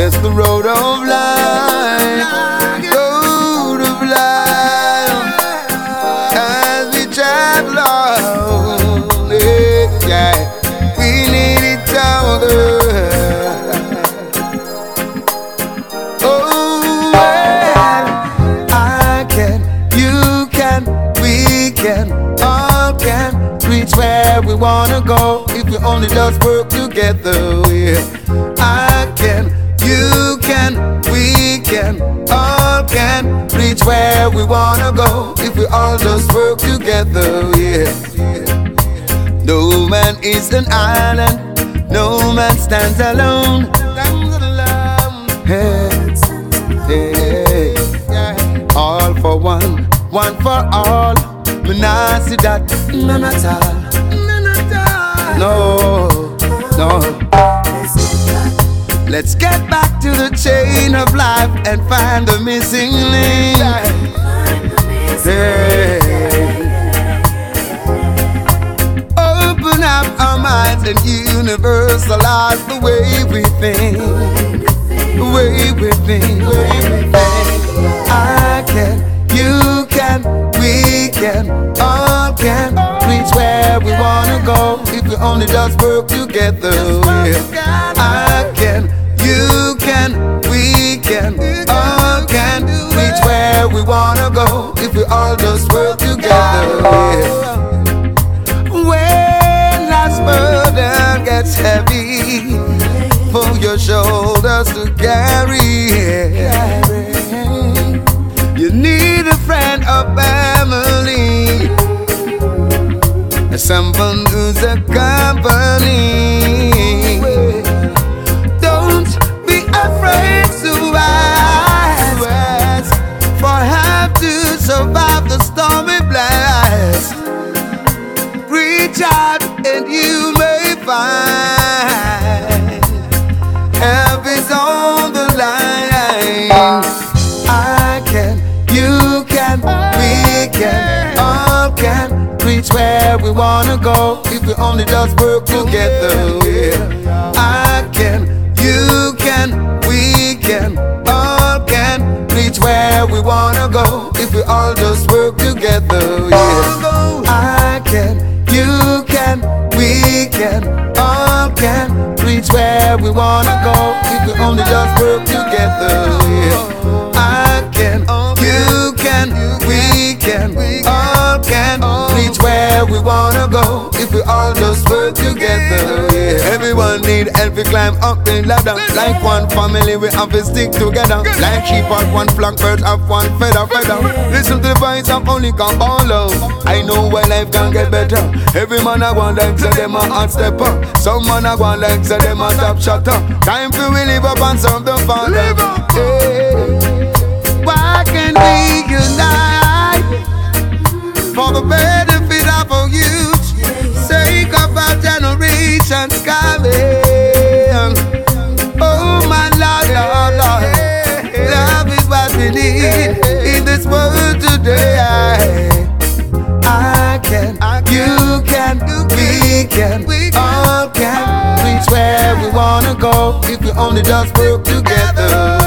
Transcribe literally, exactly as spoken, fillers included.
It's the road of life, road of life, as we travel on, yeah, we need each other. Oh, well, I can, you can, we can, all can reach where we wanna go if we only just work together, yeah. I can, you can, we can, all can reach where we wanna go if we all just work together, yeah. No man is an island, no man stands alone. Hey, hey, all for one, one for all. Me nah see that, none at all. No, no. Let's get back to the chain of life and find the missing link. Hey. Open up our minds and universalize the way we think. The way we think. I can, you can, we can, all can reach where we wanna go if we only just work together. Yeah. I can, you can, we can, all can reach where we wanna go if we all just work together. Yeah. When life's burden gets heavy for your shoulders to carry, yeah. You need a friend or family, someone who's a company. Don't be afraid to ask for help to survive the stormy blast. Reach out and you may find help is on the line. I can, you can, we can, all can reach where we wanna go if we only just work together. Yeah. I can, you can, we can, all can reach where we wanna go if we all just work together. Yeah. I can, you can, we can, all can reach where we wanna go if we only just work together. Yeah. I can, you can, we can, all can reach where we wanna go if we all just work together. Yeah. Everyone need help to climb up the ladder. Like one family we have to stick together. Like sheep on one flank, birds have one feather, feather. Listen to the voice of only Kampala. I know where life can get better. Every man I want like say them a hot stepper. Some man I want like say them a top shotter. Time for we live up and serve the Father. Yeah. Why can't we unite for the benefit of our youth? Sake of our generations coming. Oh my Lord, Lord, Lord, love is what we need in this world today. I can, you can, we can, all can reach where we wanna go if we only just work together.